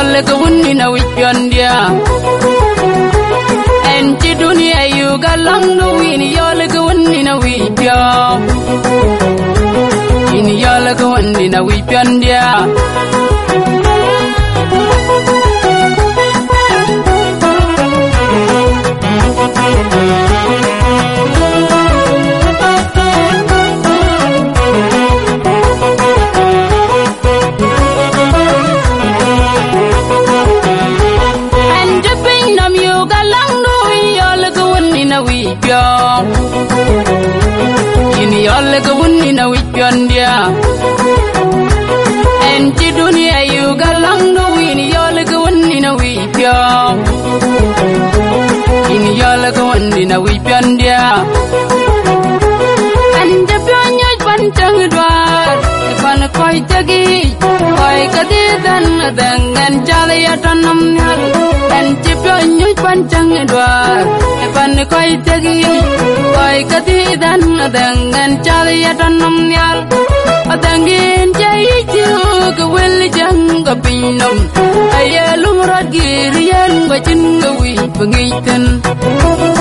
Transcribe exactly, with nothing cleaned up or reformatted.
yolle ko wonni na wipyandia enti dunia yu galang no wini yolle ko wonni na wipya ini yolle ko wonni na wipyandia ini yolle ko wonni na wipyandia enti dunia yu galang no wini yolle ko wonni na wipya ini yolle ko wonni na wipyandia ande pyonya pancang dwar pan koi tagi koi kadidan dengan jalaya tanam nyal ente pyonya pancang dwar pan koi tagi koi kadidan dengan jalaya tanam nyal adangin jai ju ke wel jang ke pinom ayalum ragir yan bacin gawi pengitan